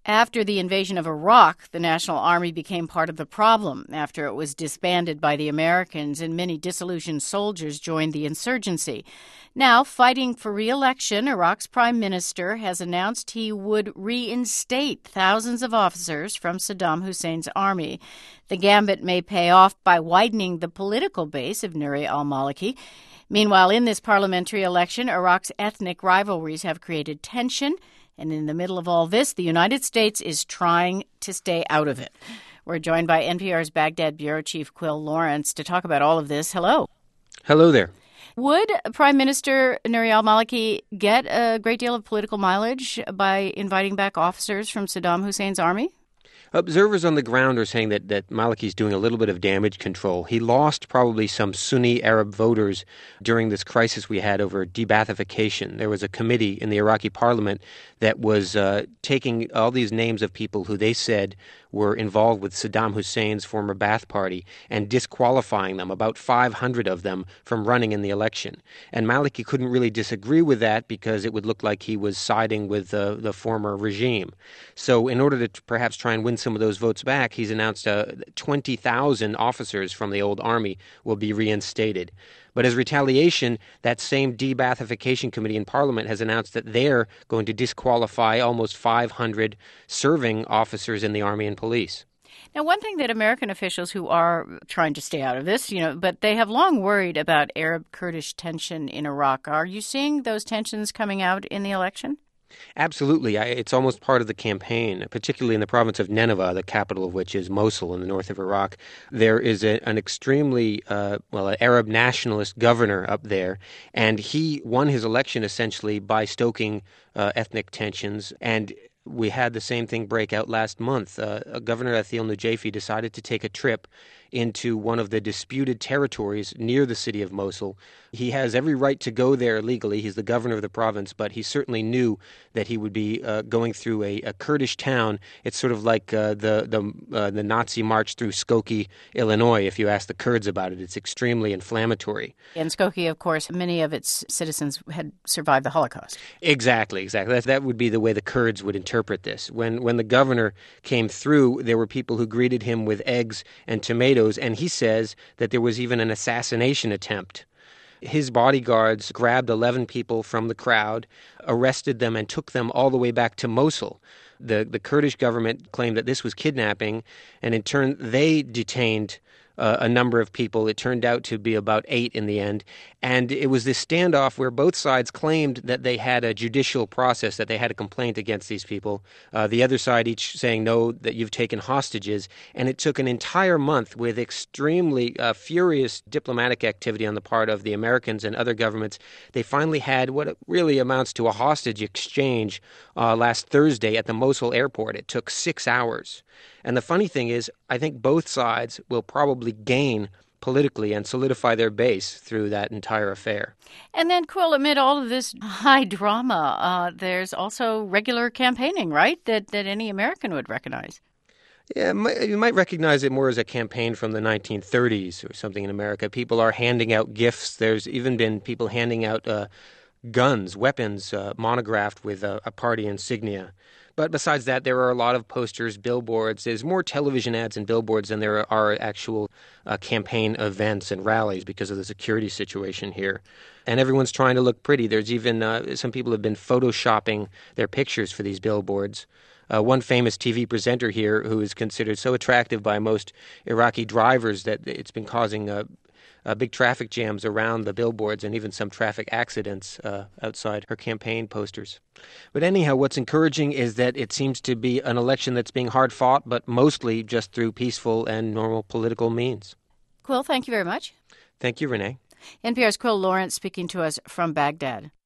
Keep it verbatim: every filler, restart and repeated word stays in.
After the invasion of Iraq, the National Army became part of the problem after it was disbanded by the Americans and many disillusioned soldiers joined the insurgency. Now, fighting for re-election, Iraq's prime minister has announced he would reinstate thousands of officers from Saddam Hussein's army. The gambit may pay off by widening the political base of Nouri al-Maliki. Meanwhile, in this parliamentary election, Iraq's ethnic rivalries have created tension. And in the middle of all this, the United States is trying to stay out of it. We're joined by N P R's Baghdad Bureau Chief Quil Lawrence to talk about all of this. Hello. Hello there. Would Prime Minister Nouri al-Maliki get a great deal of political mileage by inviting back officers from Saddam Hussein's army? Observers on the ground are saying that, that Maliki is doing a little bit of damage control. He lost probably some Sunni Arab voters during this crisis we had over de-Baathification. There was a committee in the Iraqi parliament that was uh, taking all these names of people who they said were involved with Saddam Hussein's former Ba'ath Party and disqualifying them, about five hundred of them, from running in the election. And Maliki couldn't really disagree with that because it would look like he was siding with uh, the former regime. So in order to perhaps try and win some of those votes back, he's announced uh, twenty thousand officers from the old army will be reinstated. But as retaliation, that same de-Baathification committee in Parliament has announced that they're going to disqualify almost five hundred serving officers in the army and police. Now, one thing that American officials who are trying to stay out of this, you know, but they have long worried about Arab-Kurdish tension in Iraq. Are you seeing those tensions coming out in the election? Absolutely. I, it's almost part of the campaign, particularly in the province of Nineveh, the capital of which is Mosul in the north of Iraq. There is a, an extremely, uh, well, an Arab nationalist governor up there, and he won his election essentially by stoking uh, ethnic tensions. And we had the same thing break out last month. Uh, Governor Athil Nujafi decided to take a trip into one of the disputed territories near the city of Mosul. He has every right to go there legally. He's the governor of the province, but he certainly knew that he would be uh, going through a, a Kurdish town. It's sort of like uh, the the, uh, the Nazi march through Skokie, Illinois, if you ask the Kurds about it. It's extremely inflammatory. In Skokie, of course, many of its citizens had survived the Holocaust. Exactly, exactly. That, that would be the way the Kurds would interpret this. When, when the governor came through, there were people who greeted him with eggs and tomatoes, and he says that there was even an assassination attempt. His bodyguards grabbed eleven people from the crowd, arrested them, and took them all the way back to Mosul. The, the Kurdish government claimed that this was kidnapping, and in turn they detained Uh, a number of people. It turned out to be about eight in the end. And it was this standoff where both sides claimed that they had a judicial process, that they had a complaint against these people. Uh, the other side each saying, no, that you've taken hostages. And it took an entire month with extremely uh, furious diplomatic activity on the part of the Americans and other governments. They finally had what really amounts to a hostage exchange uh, last Thursday at the Mosul airport. It took six hours. And the funny thing is, I think both sides will probably gain politically and solidify their base through that entire affair. And then, Quil, amid all of this high drama, uh, there's also regular campaigning, right, that, that any American would recognize? Yeah, you might recognize it more as a campaign from the nineteen thirties or something in America. People are handing out gifts. There's even been people handing out uh, guns, weapons, uh, monographed with a, a party insignia. But besides that, there are a lot of posters, billboards. There's more television ads and billboards than there are actual uh, campaign events and rallies because of the security situation here. And everyone's trying to look pretty. There's even uh, some people have been photoshopping their pictures for these billboards. Uh, one famous T V presenter here who is considered so attractive by most Iraqi drivers that it's been causing uh, Uh, big traffic jams around the billboards and even some traffic accidents uh, outside her campaign posters. But anyhow, what's encouraging is that it seems to be an election that's being hard fought, but mostly just through peaceful and normal political means. Quil, thank you very much. Thank you, Renee. N P R's Quil Lawrence speaking to us from Baghdad.